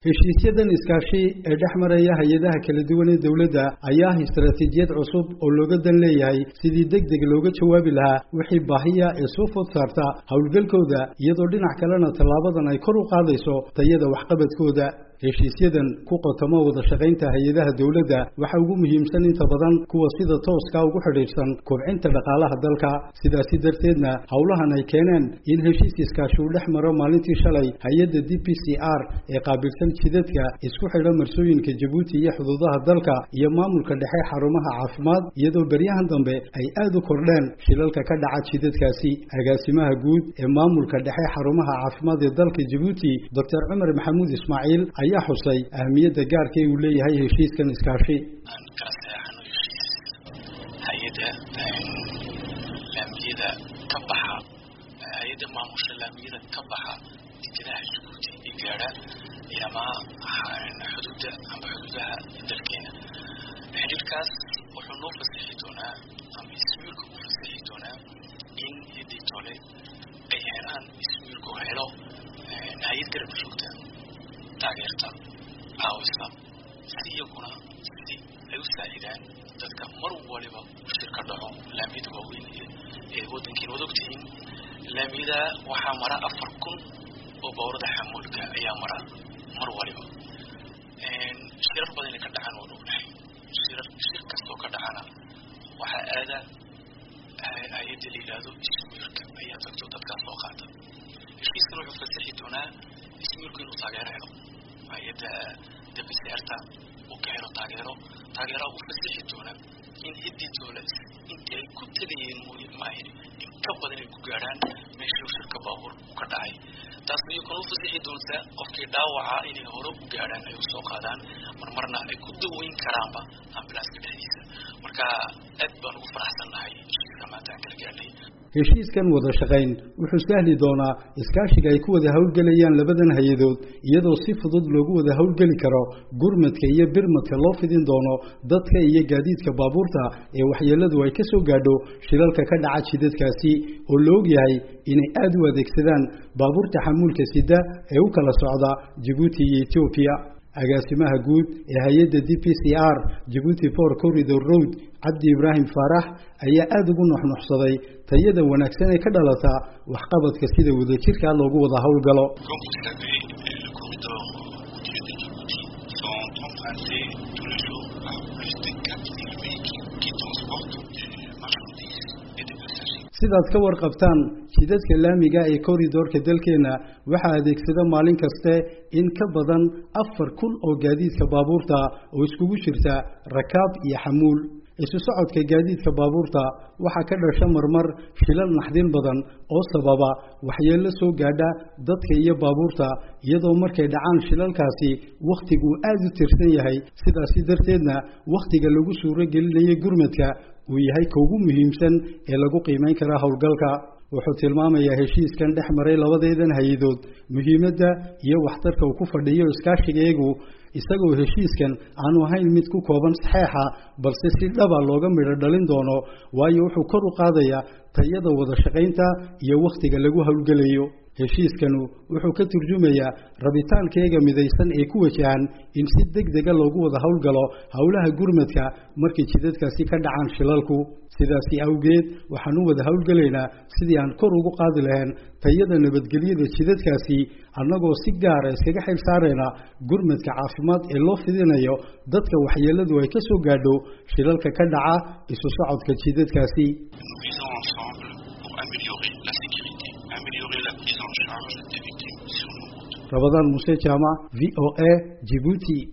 heshiisyadan iskaashi ee dhexmaraya hay'adaha kala duwan ee dawladda ayaa istaraatiijiyad cusub oo looga dan leeyahay sidii degdeg looga jawaabi lahaa wixii baahiya ee soo food saarta hawlgalkooda iyadoo dhinac kalena tallaabadan ay kor u qaadayso tayada waxqabadkooda heshiisyadan ku qotamo wada shaqaynta hay'adaha dawladda waxa ugu muhiimsan inta badan kuwa sida tooska ugu xidhiidhsan kobcinta dhaqaalaha dalka sidaasi darteedna hawlahan ay keeneen in heshiis iskaashi uu dhex maro maalintii shalay hay'adda DPCR ee qaabilsan jidadka isku xidha marsooyinka Djibouti iyo xuduudaha dalka iyo maamulka dhexe xarumaha caafimaad iyadoo baryahan dambe ay aad u kordheen shilalka ka dhaca jidadkaasi agaasimaha guud ee maamulka dhexe xarumaha caafimaad ee dalka Djibouti Dr. Umar Maxamuud Ismaaciil ayaa xusay ahmiyadda gaarka ee uu leeyahay heshiiskan iskaashi hay'adda laamiyada ka baxa hay'adda maamusha laamiyada ka baxa jidadaha Djibouti iyo gaara ilama xuduudaha dalkeena xiriirkaas wuxuu noo fasaxi doonaa ama ismiirku u fasaxi doonaa in hiditole ay helaan ismiirku helo hay'ad garab joogta taageerta caawisa si iyaguna si ay u saacidaan dadka mar waliba shirka dhaco laamiyada waaweyn ee waddankiina wada ogtihiin laamiyada waxaa mara 4,000 oo bawrada xamuulka ayaa mara mar waliba shirar badan ka dhacaan oo ognahay shir kastoo ka dhacana waxaa aada hay'adda la yidhaahdo ismiirka ayaa tagto dadkaas soo qaata heshiiskan wuxuu fasaxi doonaa ismiirku inuu taageero helo hay'adda DPCR-ta uu ka helo taageero u fasaxi doonaa in hiditole intii ay ku tagayeen maahir in ka badan ay ku gaarhaan meeshii shirka baabuur ka dhacay taas iyaguna u fasaxi doontaa qofkii dhaawaca inay hore u gaarhaan ay u soo qaadaan marmarna ay ku daweyn karaanba ambulanska dhexdiisa marka aad baan ugu faraxsannahay shirka maanta aan kala gaarnay heshiiskan wada shaqayn wuxuu sahli doonaa iskaashiga ay ku wada hawlgelayaan labadan hay'adood iyadoo si fudud loogu wada hawlgeli karo gurmadka iyo birmadka loo fidin doono dadka iyo gaadiidka baabuurta ee waxyeeladu ay ka soo gaadho shilalka ka dhaca jidadkaasi oo la og yahay inay aad u adeegsadaan baabuurta xamuulka sida ee u kala socda Djibouti iyo Ethiopia agaasimaha guud ee hay'adda DPCR Djibouti Port Corridor Road Abdi Ibrahim Farax ayaa aad ugu nuxnuxsaday tayada wanaagsan ee ka dhalata waxqabadka sida wadajirka loogu wada hawlgalo sidaad ka warqabtaan jidadka laamiga ee koridorka dalkeena waxa adeegsada maalin kaste in ka badan 4,000 oo gaadiidka baabuurta oo iskugu jirta rakaab iyo xamuul isu socodka gaadiidka baabuurta waxa ka dhasha marmar shilal naxdin badan oo sababa waxyeello soo gaadha dadka iyo baabuurta iyadoo markay dhacaan shilalkaasi waqtigu aad u tirsan yahay sidaas darteedna waqtiga lagu suuro gelinayo gurmadka uu yahay ugu muhiimsan ee lagu qiimeyn karo hawlgalka wuxuu tilmaamayaa heshiiskan dhex maray labadeedan hay'adood muhiimadda iyo waxtarka uu ku fadhiyo iskaashigeegu isagoo heshiiskan aanu ahayn mid ku kooban saxeexa balse si dhaba looga midho dhalin doono waayo wuxuu kor u qaadayaa tayada wada shaqaynta iyo waqtiga lagu hawlgalayo heshiiskanu wuxuu ka turjumayaa rabitaankeega midaysan ee ku wajahan in si degdeg ah loogu wada hawlgalo hawlaha gurmadka markii jidadkaasi ka dhacaan shilalku sidaasi awgeed waxaan u wada hawlgalaynaa sidii aan kor ugu qaadi lahayn tayada nabadgelyada jidadkaasi annagoo si gaar ah iskaga xil saarayna gurmadka caafimaad ee loo fidinayo dadka waxyeeladu ay ka soo gaadho shilalka ka dhaca isu socodka jidadkaasi Ramadan Muse Jama VOA Djibouti